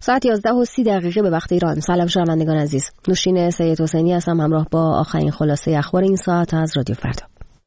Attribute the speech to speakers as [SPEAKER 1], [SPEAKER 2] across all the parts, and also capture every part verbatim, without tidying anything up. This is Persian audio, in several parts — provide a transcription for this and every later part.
[SPEAKER 1] ساعت یازده و سی دقیقه به وقت ایران. سلام شنوندگان عزیز. نوشین سید حسینی هستم همراه با آخرین خلاصه اخبار این ساعت از رادیو فردا.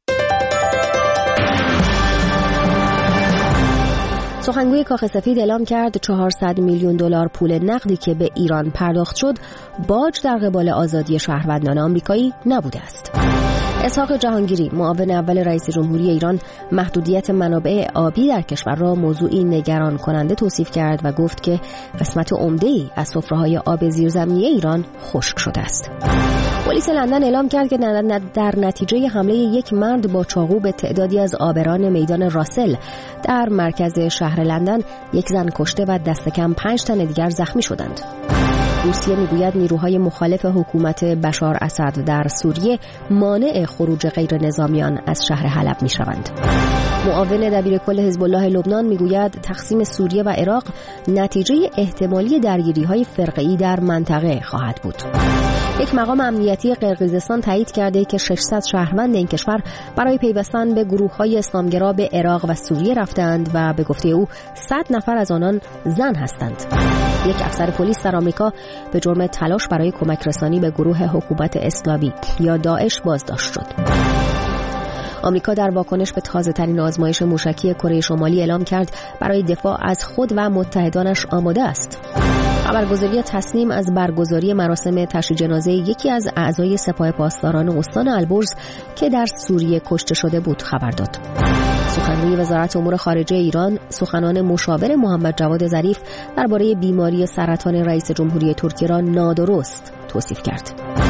[SPEAKER 1] سخنگوی کاخ سفید اعلام کرد چهارصد میلیون دلار پول نقدی که به ایران پرداخت شد باج در قبال آزادی شهروندان آمریکایی نبوده است. اسحاق جهانگیری معاون اول رئیس جمهوری ایران محدودیت منابع آبی در کشور را موضوعی نگران کننده توصیف کرد و گفت که قسمت عمده‌ای از سفره‌های آب زیرزمینی ایران خشک شده است. پلیس لندن اعلام کرد که در نتیجه حمله یک مرد با چاقو به تعدادی از عابران میدان راسل در مرکز شهر لندن یک زن کشته و دست کم پنج تن دیگر زخمی شدند. روسیه میگوید نیروهای مخالف حکومت بشار اسد در سوریه مانع خروج غیر نظامیان از شهر حلب میشوند. معاون دبیر کل حزب الله لبنان میگوید تقسیم سوریه و عراق نتیجه احتمالی درگیری‌های فرقه‌ای در منطقه خواهد بود. یک مقام امنیتی قرقیزستان تایید کرده که ششصد شهروند این کشور برای پیوستن به گروه‌های اسلامگرا به عراق و سوریه رفتند و به گفته او صد نفر از آنان زن هستند. یک افسر پلیس در آمریکا به جرم تلاش برای کمک رسانی به گروه حکومت اسلامی یا داعش بازداشت شد. آمریکا در واکنش به تازه‌ترین آزمایش موشکی کره شمالی اعلام کرد برای دفاع از خود و متحدانش آماده است. خبرگزاری تسنیم از برگزاری مراسم تشییع جنازه یکی از اعضای سپاه پاسداران استان البرز که در سوریه کشته شده بود خبر داد. سخنگوی وزارت امور خارجه ایران سخنان مشاور محمد جواد ظریف درباره بیماری سرطان رئیس جمهوری ترکیه را نادرست توصیف کرد.